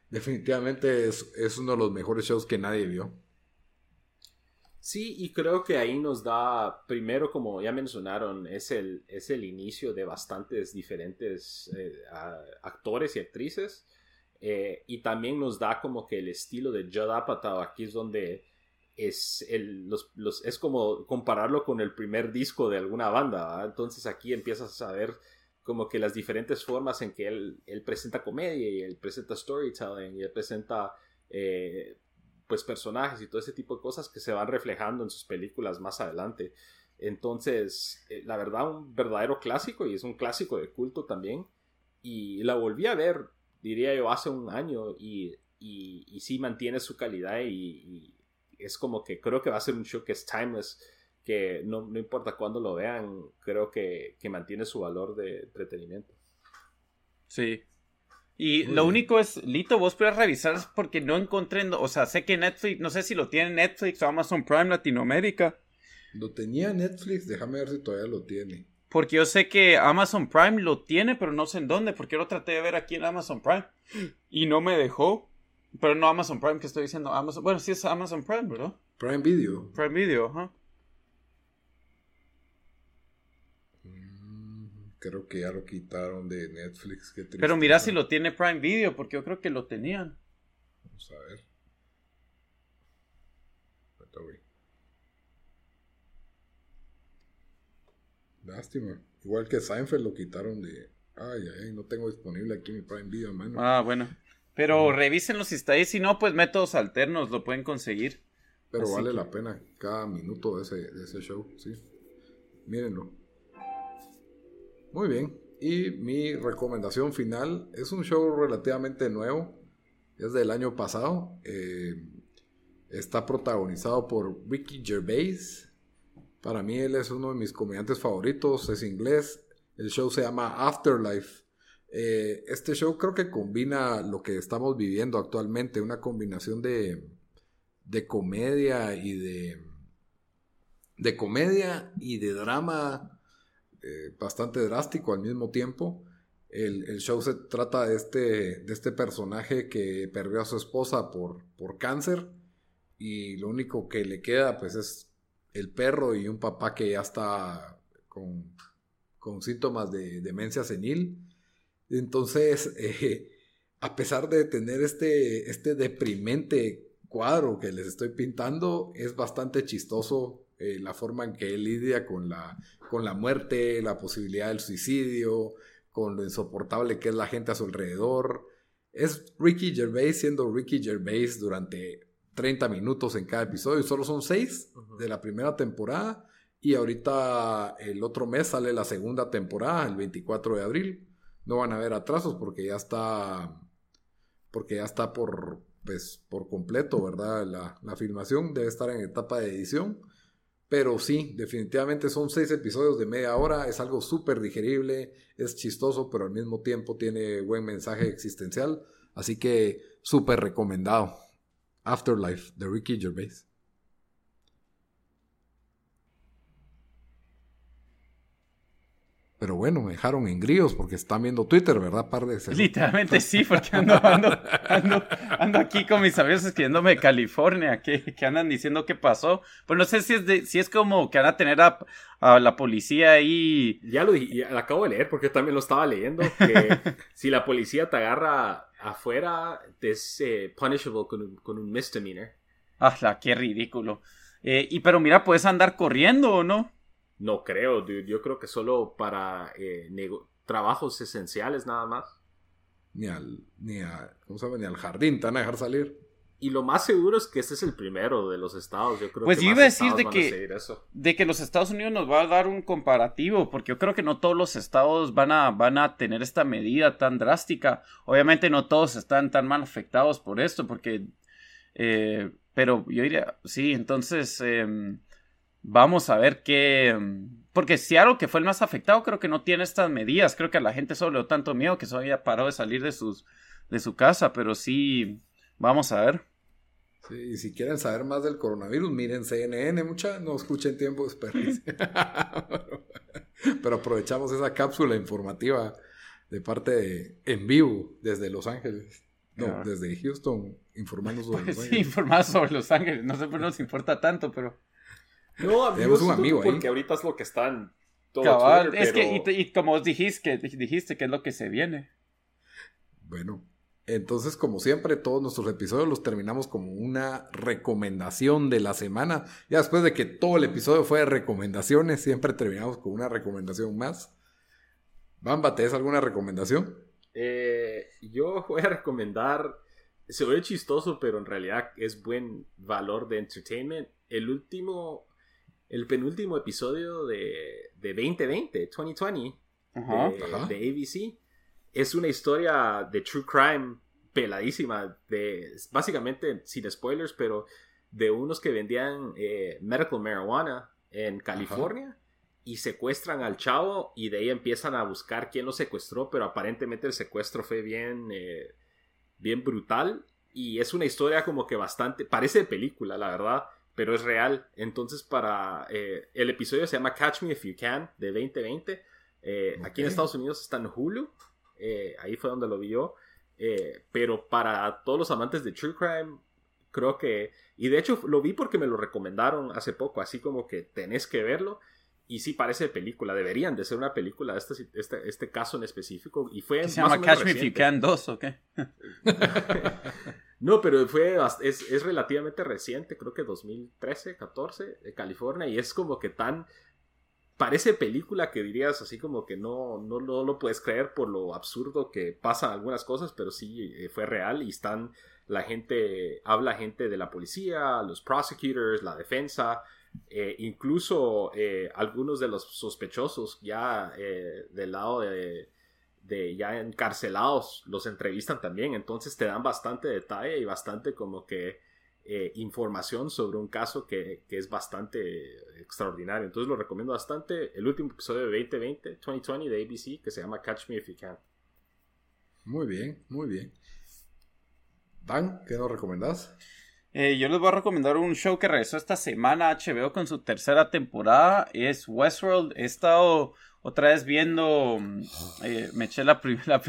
Definitivamente es uno de los mejores shows que nadie vio. Sí, y creo que ahí nos da, primero, como ya mencionaron, es el inicio de bastantes diferentes actores y actrices, y también nos da como que el estilo de Judd Apatow. Aquí es donde es como compararlo con el primer disco de alguna banda, ¿verdad? Entonces aquí empiezas a ver como que las diferentes formas en que él presenta comedia, y él presenta storytelling, y él presenta pues personajes y todo ese tipo de cosas que se van reflejando en sus películas más adelante. Entonces, la verdad, un verdadero clásico, y es un clásico de culto también. Y la volví a ver, diría yo, hace un año, y sí mantiene su calidad, y es como que creo que va a ser un show que es timeless, que no importa cuándo lo vean, creo que mantiene su valor de entretenimiento. Sí. Y lo único es, Lito, vos puedes revisar porque no encontré, o sea, sé que Netflix, no sé si lo tiene Netflix o Amazon Prime Latinoamérica. Lo tenía Netflix, déjame ver si todavía lo tiene. Porque yo sé que Amazon Prime lo tiene, pero no sé en dónde, porque yo lo traté de ver aquí en Amazon Prime y no me dejó. Pero no Amazon Prime, que estoy diciendo Amazon, bueno, sí es Amazon Prime, ¿verdad? Prime Video. Prime Video, ajá. Creo que ya lo quitaron de Netflix. Qué triste. Pero mira si lo tiene Prime Video, porque yo creo que lo tenían. Vamos a ver. Lástima. Igual que Seinfeld lo quitaron de... Ay, no tengo disponible aquí mi Prime Video, mano. Ah, bueno. Pero revísenlo si está ahí. Si no, pues métodos alternos lo pueden conseguir. Pero así vale que... la pena cada minuto de ese show, sí. Mírenlo. Muy bien. Y mi recomendación final es un show relativamente nuevo. Es del año pasado. Está protagonizado por Ricky Gervais. Para mí él es uno de mis comediantes favoritos. Es inglés. El show se llama Afterlife. Este show creo que combina lo que estamos viviendo actualmente. Una combinación de comedia y de comedia y de drama bastante drástico al mismo tiempo. El show se trata de este personaje que perdió a su esposa por cáncer, y lo único que le queda pues es el perro y un papá que ya está con síntomas de demencia senil. Entonces, a pesar de tener este deprimente cuadro que les estoy pintando, es bastante chistoso la forma en que él lidia con la muerte, la posibilidad del suicidio, con lo insoportable que es la gente a su alrededor. Es Ricky Gervais siendo Ricky Gervais durante 30 minutos en cada episodio. Solo son 6 de la primera temporada, y ahorita el otro mes sale la segunda temporada, el 24 de abril. No van a haber atrasos porque ya está por completo, ¿verdad? La filmación debe estar en etapa de edición. Pero sí, definitivamente son 6 episodios de media hora. Es algo súper digerible, es chistoso, pero al mismo tiempo tiene buen mensaje existencial. Así que súper recomendado. Afterlife, de Ricky Gervais. Pero bueno, me dejaron en gríos porque están viendo Twitter, ¿verdad? Par de Literalmente sí, porque ando aquí con mis amigos escribiéndome de California, que andan diciendo qué pasó. Pues no sé si es como que van a tener a la policía ahí. Ya lo acabo de leer porque yo también lo estaba leyendo. Que si la policía te agarra afuera, es punishable con un misdemeanor. Qué ridículo. Pero mira, ¿puedes andar corriendo o no? No creo, dude. Yo creo que solo para trabajos esenciales nada más. Ni al jardín te van a dejar salir. Y lo más seguro es que este es el primero de los estados. Yo creo pues que yo más iba a decir estados de que los Estados Unidos nos va a dar un comparativo, porque yo creo que no todos los estados van a tener esta medida tan drástica. Obviamente no todos están tan mal afectados por esto, porque pero yo diría, sí, entonces vamos a ver qué... Porque Seattle, que fue el más afectado, creo que no tiene estas medidas. Creo que a la gente solo le dio tanto miedo que solo había parado de salir de su casa. Pero sí, vamos a ver. Sí, y si quieren saber más del coronavirus, miren CNN, no escuchen tiempo de desperdicio. Pero aprovechamos esa cápsula informativa de parte en vivo desde Los Ángeles. No, desde Houston, informando sobre Los Ángeles. Sí, informando sobre Los Ángeles. No sé por qué nos importa tanto, pero... No, tenemos un amigo ahí. Porque ahorita es lo que está en todo Cabal, Twitter, es pero... que, y como dijiste que es lo que se viene. Bueno, entonces, como siempre, todos nuestros episodios los terminamos como una recomendación de la semana. Ya después de que todo el episodio fue de recomendaciones, siempre terminamos con una recomendación más. Bamba, ¿te das alguna recomendación? Yo voy a recomendar, se ve chistoso, pero en realidad es buen valor de entertainment. El penúltimo episodio de 2020, Ajá. de ABC, es una historia de true crime peladísima, básicamente, sin spoilers, pero de unos que vendían medical marijuana en California. Ajá. Y secuestran al chavo y de ahí empiezan a buscar quién lo secuestró, pero aparentemente el secuestro fue bien brutal y es una historia como que bastante, parece de película la verdad, pero es real. Entonces el episodio se llama Catch Me If You Can, de 2020. Okay. Aquí en Estados Unidos está en Hulu, ahí fue donde lo vi yo, pero para todos los amantes de True Crime, creo que, y de hecho lo vi porque me lo recomendaron hace poco, así como que tenés que verlo. Y sí parece de película, deberían de ser una película este caso en específico. Y fue ¿Se llama Catch Me If You Can 2 o qué? No, pero es relativamente reciente, creo que 2013, 14, de California. Y es como que parece película que dirías así como que no lo puedes creer por lo absurdo que pasan algunas cosas, pero sí fue real y habla gente de la policía, los prosecutors, la defensa... incluso algunos de los sospechosos ya del lado de ya encarcelados los entrevistan también, entonces te dan bastante detalle y bastante como que información sobre un caso que es bastante extraordinario, entonces lo recomiendo bastante. El último episodio de 2020 de ABC, que se llama Catch Me If You Can. Muy bien, muy bien. Dan, ¿qué nos recomendás? Yo les voy a recomendar un show que regresó esta semana a HBO con su tercera temporada. Es Westworld. He estado otra vez viendo... me eché la primera...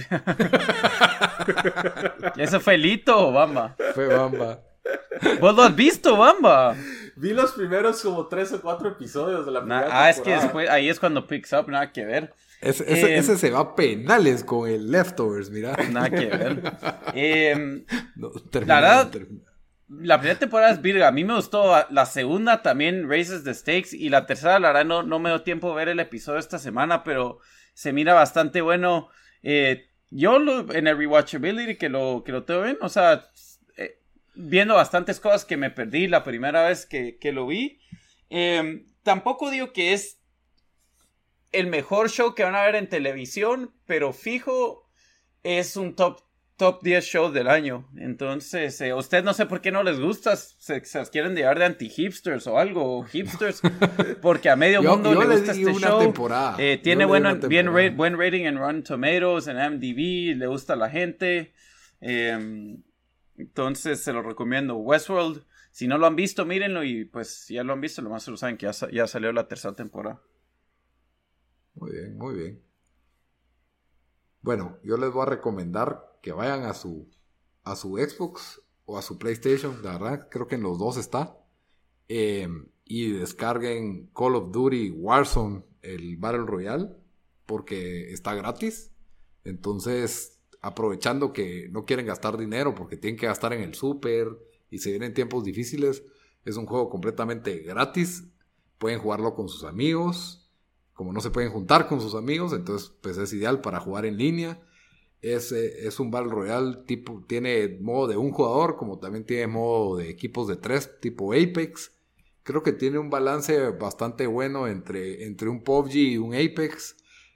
¿Eso fue Lito o Bamba? Fue Bamba. ¿Vos lo has visto, Bamba? Vi los primeros como 3 o 4 episodios de la primera temporada. Es que después, ahí es cuando picks up, nada que ver. Ese se va a penales con el Leftovers, mira. Nada que ver. La verdad... La primera temporada es virga. A mí me gustó. La segunda también raises the stakes. Y la tercera, la verdad, no me dio tiempo de ver el episodio esta semana. Pero se mira bastante bueno. Yo en el rewatchability que lo tengo bien. O sea, viendo bastantes cosas que me perdí la primera vez que lo vi. Tampoco digo que es el mejor show que van a ver en televisión. Pero fijo, es un top 10 shows del año. Entonces, a ustedes no sé por qué no les gusta. Se quieren llevar de anti-hipsters o algo. O hipsters. Porque a medio mundo le gusta este show. Tiene buen rating en Rotten Tomatoes, en IMDb. Le gusta a la gente. Entonces, se lo recomiendo. Westworld. Si no lo han visto, mírenlo. Y pues, si ya lo han visto, lo más se lo saben que ya salió la tercera temporada. Muy bien, muy bien. Bueno, yo les voy a recomendar que vayan a su Xbox o a su PlayStation, la verdad creo que en los dos está, y descarguen Call of Duty Warzone, el Battle Royale, porque está gratis. Entonces, aprovechando que no quieren gastar dinero porque tienen que gastar en el súper y se vienen tiempos difíciles, es un juego completamente gratis. Pueden jugarlo con sus amigos. Como no se pueden juntar con sus amigos, entonces pues es ideal para jugar en línea. Es un Battle Royale tipo, tiene modo de un jugador, como también tiene modo de equipos de 3, tipo Apex. Creo que tiene un balance bastante bueno entre un PUBG y un Apex,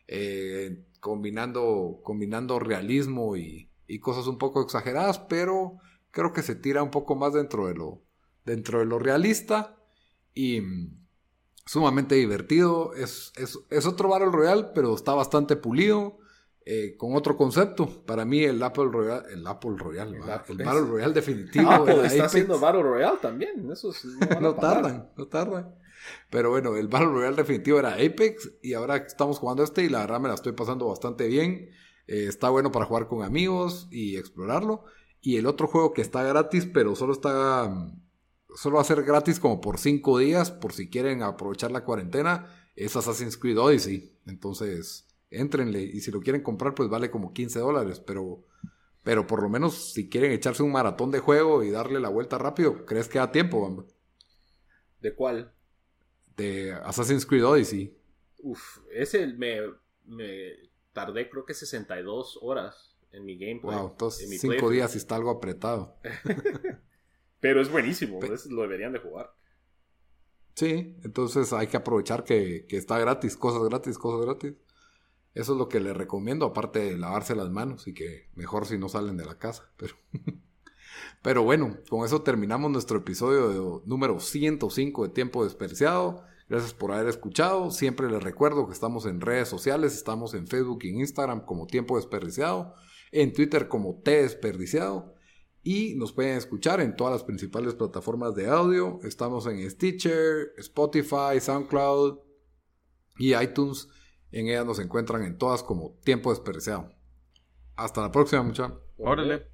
combinando realismo y cosas un poco exageradas, pero creo que se tira un poco más dentro de lo realista y sumamente divertido. Es otro Battle Royale, pero está bastante pulido, con otro concepto. Para mí el Battle Royale definitivo. Apple está haciendo Battle Royale también. Eso no tardan. Pero bueno, el Battle Royale definitivo era Apex y ahora estamos jugando y la verdad me la estoy pasando bastante bien. Está bueno para jugar con amigos y explorarlo. Y el otro juego que está gratis, pero solo va a ser gratis como por 5 días, por si quieren aprovechar la cuarentena, es Assassin's Creed Odyssey. Entonces, éntrenle. Y si lo quieren comprar, pues vale como $15. Pero por lo menos si quieren echarse un maratón de juego y darle la vuelta rápido, ¿crees que da tiempo, Bamba? ¿De cuál? De Assassin's Creed Odyssey. Ese me tardé creo que 62 horas en mi gameplay. Wow, entonces 5 días y está algo apretado. Pero es buenísimo, lo deberían de jugar. Sí, entonces hay que aprovechar que está gratis, cosas gratis. Eso es lo que les recomiendo, aparte de lavarse las manos y que mejor si no salen de la casa. Pero bueno, con eso terminamos nuestro episodio número 105 de Tiempo Desperdiciado. Gracias por haber escuchado. Siempre les recuerdo que estamos en redes sociales. Estamos en Facebook y en Instagram como Tiempo Desperdiciado. En Twitter como T Desperdiciado. Y nos pueden escuchar en todas las principales plataformas de audio. Estamos en Stitcher, Spotify, SoundCloud y iTunes. En ellas nos encuentran en todas como Tiempo Desperdiciado. Hasta la próxima, muchachos. Órale.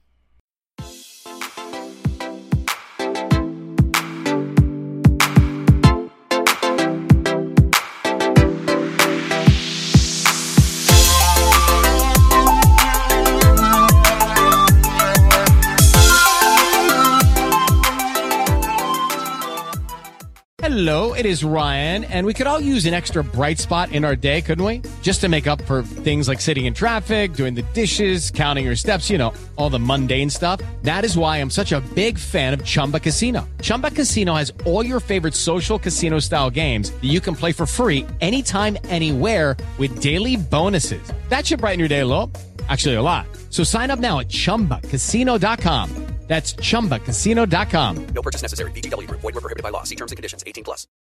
Hello, it is Ryan, and we could all use an extra bright spot in our day, couldn't we? Just to make up for things like sitting in traffic, doing the dishes, counting your steps, all the mundane stuff. That is why I'm such a big fan of Chumba Casino. Chumba Casino has all your favorite social casino-style games that you can play for free anytime, anywhere with daily bonuses. That should brighten your day a little. Actually, a lot. So sign up now at ChumbaCasino.com. That's ChumbaCasino.com. No purchase necessary. VGW Group. Void where prohibited by law. See terms and conditions. 18+.